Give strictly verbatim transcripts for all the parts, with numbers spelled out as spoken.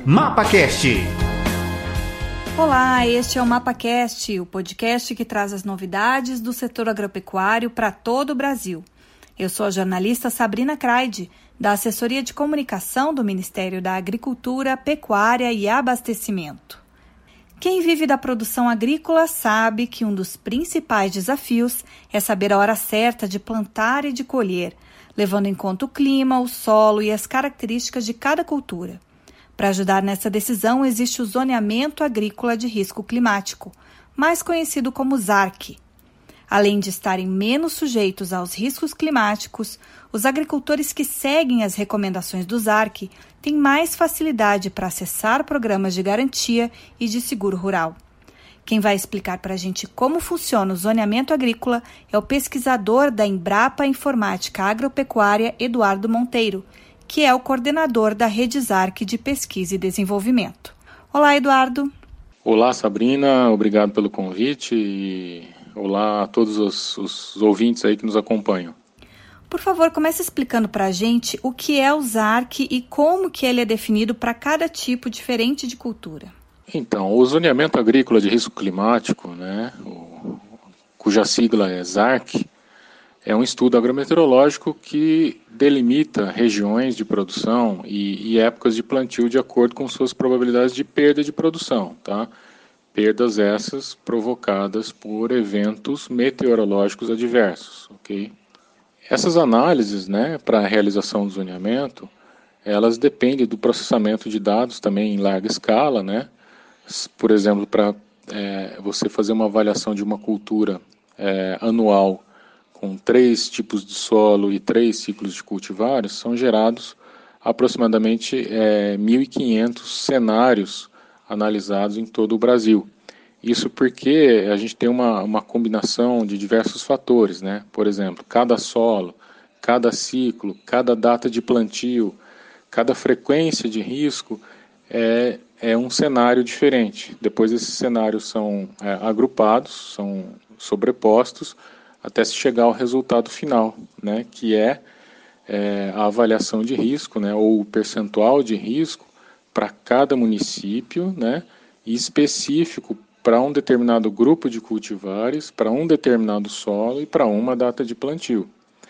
MapaCast. Olá, este é o MapaCast, o podcast que traz as novidades do setor agropecuário para todo o Brasil. Eu sou a jornalista Sabrina Craide, da Assessoria de Comunicação do Ministério da Agricultura, Pecuária e Abastecimento. Quem vive da produção agrícola sabe que um dos principais desafios é saber a hora certa de plantar e de colher, levando em conta o clima, o solo e as características de cada cultura. Para ajudar nessa decisão, existe o Zoneamento Agrícola de Risco Climático, mais conhecido como ZARC. Além de estarem menos sujeitos aos riscos climáticos, os agricultores que seguem as recomendações do ZARC têm mais facilidade para acessar programas de garantia e de seguro rural. Quem vai explicar para a gente como funciona o zoneamento agrícola é o pesquisador da Embrapa Informática Agropecuária, Eduardo Monteiro, que é o coordenador da Rede ZARC de Pesquisa e Desenvolvimento. Olá, Eduardo. Olá, Sabrina. Obrigado pelo convite e olá a todos os, os ouvintes aí que nos acompanham. Por favor, comece explicando para a gente o que é o ZARC e como que ele é definido para cada tipo diferente de cultura. Então, o zoneamento agrícola de risco climático, né, o, cuja sigla é ZARC, é um estudo agrometeorológico que delimita regiões de produção e, e épocas de plantio de acordo com suas probabilidades de perda de produção, tá? Perdas essas provocadas por eventos meteorológicos adversos, ok? Essas análises, né, para a realização do zoneamento, elas dependem do processamento de dados também em larga escala, né? Por exemplo, para é, você fazer uma avaliação de uma cultura é, anual com três tipos de solo e três ciclos de cultivares, são gerados aproximadamente é, mil e quinhentos cenários analisados em todo o Brasil. Isso porque a gente tem uma, uma combinação de diversos fatores, né? Por exemplo, cada solo, cada ciclo, cada data de plantio, cada frequência de risco é, é um cenário diferente. Depois esses cenários são é, agrupados, são sobrepostos, até se chegar ao resultado final, né, que é, é a avaliação de risco, né, ou o percentual de risco para cada município, né, e específico para um determinado grupo de cultivares, para um determinado solo e para uma data de plantio.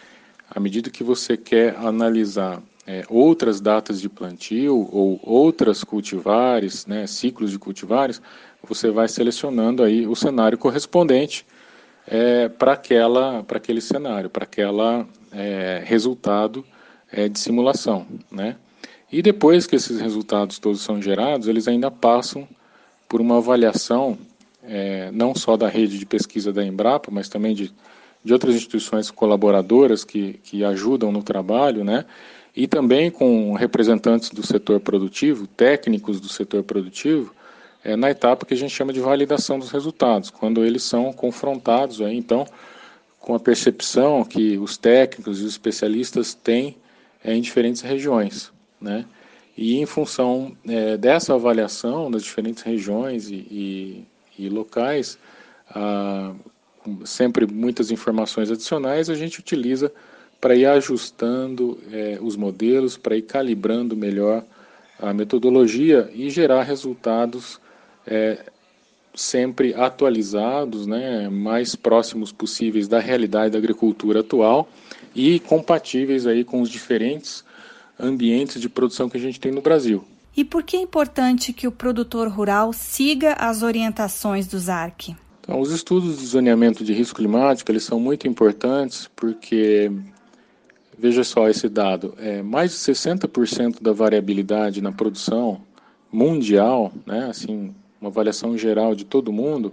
À medida que você quer analisar é, outras datas de plantio ou outras cultivares, né, ciclos de cultivares, você vai selecionando aí o cenário correspondente É, para aquela, para aquele cenário, para aquele é, resultado é, de simulação, né? E depois que esses resultados todos são gerados, eles ainda passam por uma avaliação, é, não só da rede de pesquisa da Embrapa, mas também de, de outras instituições colaboradoras que, que ajudam no trabalho, né? E também com representantes do setor produtivo, técnicos do setor produtivo, É na etapa que a gente chama de validação dos resultados, quando eles são confrontados aí, então, com a percepção que os técnicos e os especialistas têm é, em diferentes regiões, né? E em função é, dessa avaliação das diferentes regiões e, e, e locais, ah, sempre muitas informações adicionais, a gente utiliza para ir ajustando é, os modelos, para ir calibrando melhor a metodologia e gerar resultados É, sempre atualizados, né, mais próximos possíveis da realidade da agricultura atual e compatíveis aí com os diferentes ambientes de produção que a gente tem no Brasil. E por que é importante que o produtor rural siga as orientações do ZARC? Então, os estudos de zoneamento de risco climático, eles são muito importantes porque, veja só esse dado, é, mais de sessenta por cento da variabilidade na produção mundial, né, assim, uma avaliação geral de todo mundo,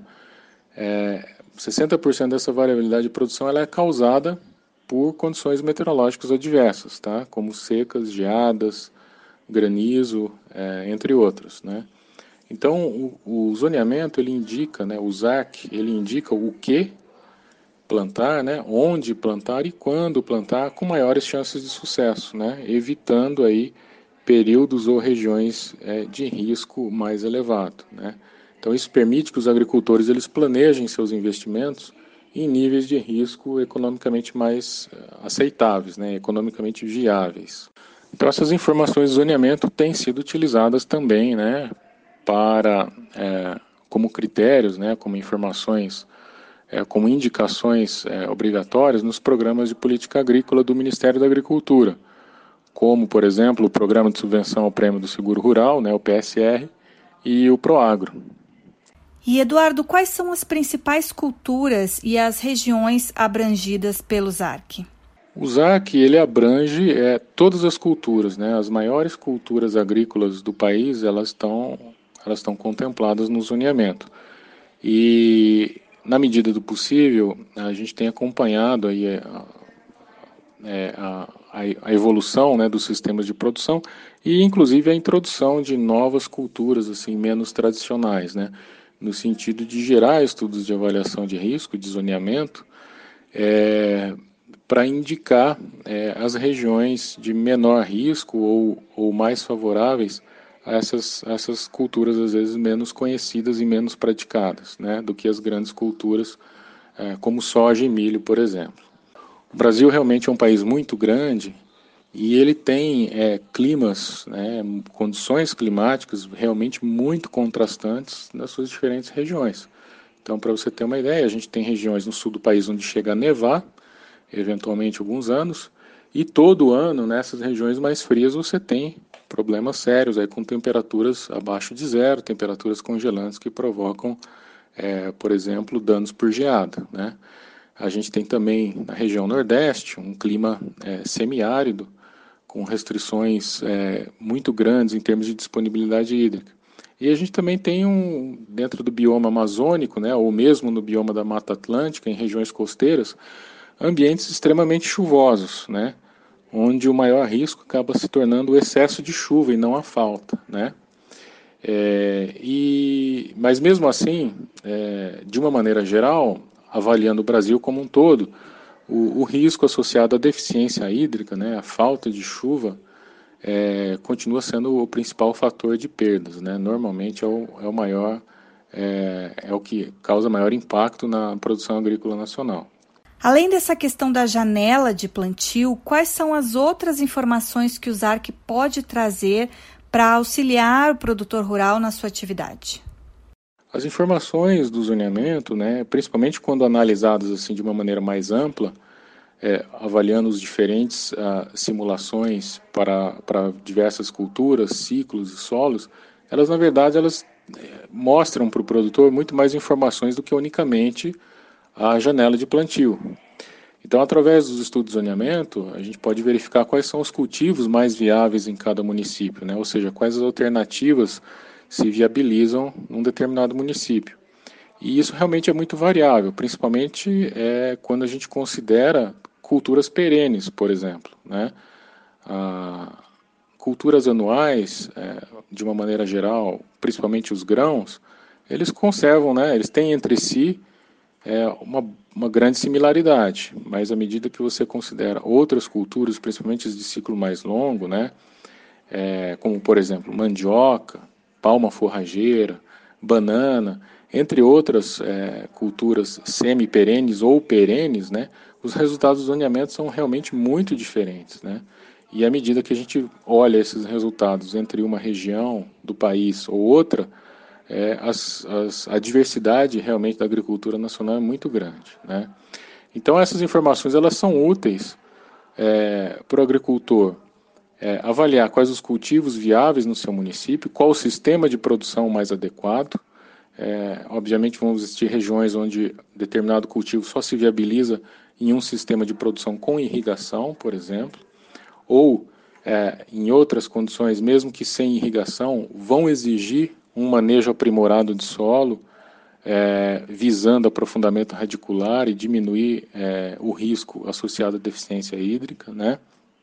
é, sessenta por cento dessa variabilidade de produção ela é causada por condições meteorológicas adversas, tá? Como secas, geadas, granizo, é, entre outros, né? Então, o, o zoneamento, ele indica, né, o ZARC, ele indica o que plantar, né, onde plantar e quando plantar com maiores chances de sucesso, né? Evitando aí períodos ou regiões é, de risco mais elevado, né? Então isso permite que os agricultores eles planejem seus investimentos em níveis de risco economicamente mais aceitáveis, né? Economicamente viáveis. Então, essas informações de zoneamento têm sido utilizadas também, né, para, é, como critérios, né, como informações, é, como indicações é, obrigatórias nos programas de política agrícola do Ministério da Agricultura, como, por exemplo, o Programa de Subvenção ao Prêmio do Seguro Rural, né, o P S R, e o PROAGRO. E, Eduardo, quais são as principais culturas e as regiões abrangidas pelo Z A R C? O Z A R C, ele abrange é, todas as culturas, né? As maiores culturas agrícolas do país, elas estão elas estão contempladas no zoneamento. E, na medida do possível, a gente tem acompanhado aí a, a, a, a evolução, né, dos sistemas de produção e, inclusive, a introdução de novas culturas assim menos tradicionais, né? No sentido de gerar estudos de avaliação de risco, de zoneamento, é, para indicar é, as regiões de menor risco ou, ou mais favoráveis a essas, a essas culturas, às vezes, menos conhecidas e menos praticadas, né, do que as grandes culturas, é, como soja e milho, por exemplo. O Brasil realmente é um país muito grande e ele tem é, climas, né, condições climáticas realmente muito contrastantes nas suas diferentes regiões. Então, para você ter uma ideia, a gente tem regiões no sul do país onde chega a nevar, eventualmente alguns anos, e todo ano nessas regiões mais frias você tem problemas sérios aí com temperaturas abaixo de zero, temperaturas congelantes que provocam, é, por exemplo, danos por geada, né? A gente tem também na região nordeste um clima é, semiárido, com restrições é, muito grandes em termos de disponibilidade hídrica. E a gente também tem um, dentro do bioma amazônico, né, ou mesmo no bioma da Mata Atlântica, em regiões costeiras, ambientes extremamente chuvosos, né, onde o maior risco acaba se tornando o excesso de chuva e não a falta, né. É, e, mas mesmo assim, é, de uma maneira geral, avaliando o Brasil como um todo, o, o risco associado à deficiência hídrica, né, a falta de chuva, é, continua sendo o principal fator de perdas, né? Normalmente é o, é o maior, é, é o que causa maior impacto na produção agrícola nacional. Além dessa questão da janela de plantio, quais são as outras informações que o Z A R C pode trazer para auxiliar o produtor rural na sua atividade? As informações do zoneamento, né, principalmente quando analisadas assim de uma maneira mais ampla, É, avaliando os diferentes uh, simulações para, para diversas culturas, ciclos e solos, elas na verdade elas é, mostram para o produtor muito mais informações do que unicamente a janela de plantio. Então, através dos estudos de zoneamento, a gente pode verificar quais são os cultivos mais viáveis em cada município, né? Ou seja, quais as alternativas se viabilizam num determinado município. E isso realmente é muito variável, principalmente é, quando a gente considera culturas perenes, por exemplo, né? Ah, culturas anuais, é, de uma maneira geral, principalmente os grãos, eles conservam, né? Eles têm entre si é, uma, uma grande similaridade, mas à medida que você considera outras culturas, principalmente as de ciclo mais longo, né? É, como por exemplo mandioca, palma forrageira, banana, entre outras é, culturas semi-perenes ou perenes, né, os resultados do zoneamento são realmente muito diferentes, né? E à medida que a gente olha esses resultados entre uma região do país ou outra, é, as, as, a diversidade realmente da agricultura nacional é muito grande, né? Então essas informações elas são úteis é, para o agricultor é, avaliar quais os cultivos viáveis no seu município, qual o sistema de produção mais adequado. É, obviamente vão existir regiões onde determinado cultivo só se viabiliza em um sistema de produção com irrigação, por exemplo, ou é, em outras condições, mesmo que sem irrigação, vão exigir um manejo aprimorado de solo, é, visando aprofundamento radicular e diminuir é, o risco associado à deficiência hídrica, né?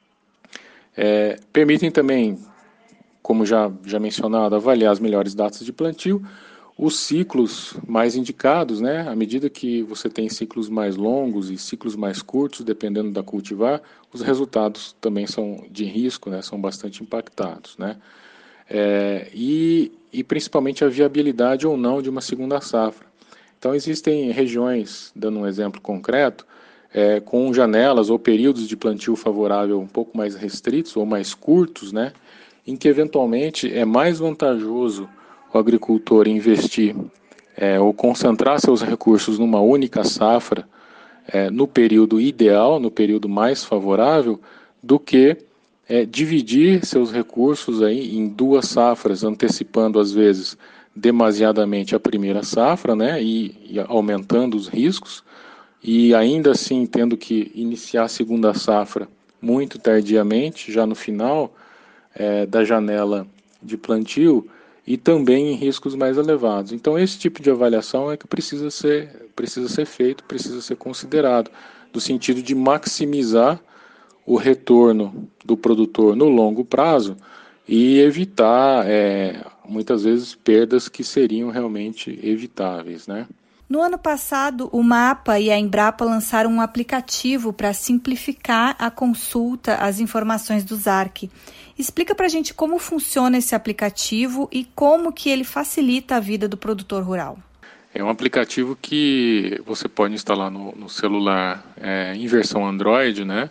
É, permitem também, como já, já mencionado, avaliar as melhores datas de plantio, os ciclos mais indicados, né? À medida que você tem ciclos mais longos e ciclos mais curtos, dependendo da cultivar, os resultados também são de risco, né? São bastante impactados, né? É, e, e principalmente a viabilidade ou não de uma segunda safra. Então existem regiões, dando um exemplo concreto, é, com janelas ou períodos de plantio favorável um pouco mais restritos ou mais curtos, né, em que eventualmente é mais vantajoso o agricultor investir é, ou concentrar seus recursos numa única safra é, no período ideal, no período mais favorável, do que é, dividir seus recursos aí em duas safras, antecipando às vezes demasiadamente a primeira safra, né, e, e aumentando os riscos, e ainda assim tendo que iniciar a segunda safra muito tardiamente, já no final é, da janela de plantio, e também em riscos mais elevados. Então esse tipo de avaliação é que precisa ser, precisa ser feito, precisa ser considerado, no sentido de maximizar o retorno do produtor no longo prazo e evitar, é, muitas vezes, perdas que seriam realmente evitáveis, né? No ano passado, o MAPA e a Embrapa lançaram um aplicativo para simplificar a consulta às informações do Z A R C. Explica para a gente como funciona esse aplicativo e como que ele facilita a vida do produtor rural. É um aplicativo que você pode instalar no, no celular é, em versão Android, né,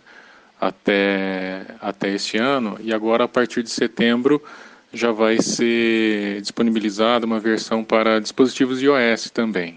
até, até este ano, e agora a partir de setembro já vai ser disponibilizada uma versão para dispositivos iOS também.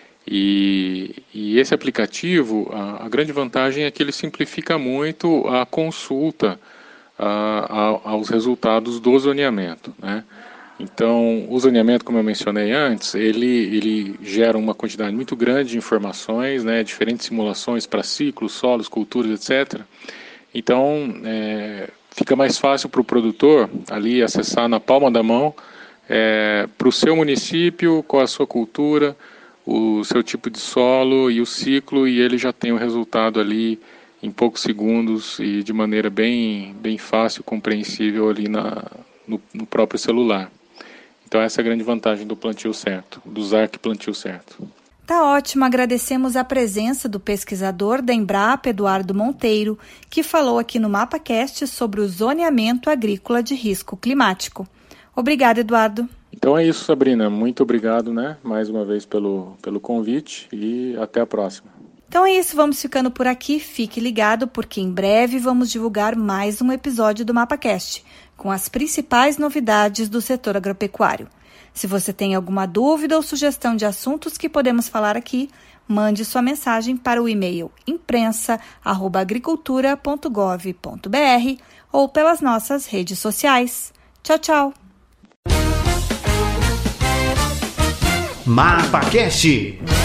E, e esse aplicativo, a, a grande vantagem é que ele simplifica muito a consulta a, a, aos resultados do zoneamento, né? Então, o zoneamento, como eu mencionei antes, ele, ele gera uma quantidade muito grande de informações, né, diferentes simulações para ciclos, solos, culturas, etcétera. Então, é, fica mais fácil para o produtor ali acessar na palma da mão é, para o seu município, qual a sua cultura, o seu tipo de solo e o ciclo, e ele já tem o resultado ali em poucos segundos e de maneira bem, bem fácil, compreensível ali na, no, no próprio celular. Então essa é a grande vantagem do plantio certo, do Z A R C Plantio Certo. Tá ótimo, agradecemos a presença do pesquisador da Embrapa, Eduardo Monteiro, que falou aqui no MapaCast sobre o zoneamento agrícola de risco climático. Obrigada, Eduardo. Então é isso, Sabrina. Muito obrigado, né, mais uma vez pelo, pelo convite e até a próxima. Então é isso, vamos ficando por aqui. Fique ligado porque em breve vamos divulgar mais um episódio do MapaCast com as principais novidades do setor agropecuário. Se você tem alguma dúvida ou sugestão de assuntos que podemos falar aqui, mande sua mensagem para o e-mail imprensa arroba agricultura ponto gov ponto br ou pelas nossas redes sociais. Tchau, tchau! MapaCast.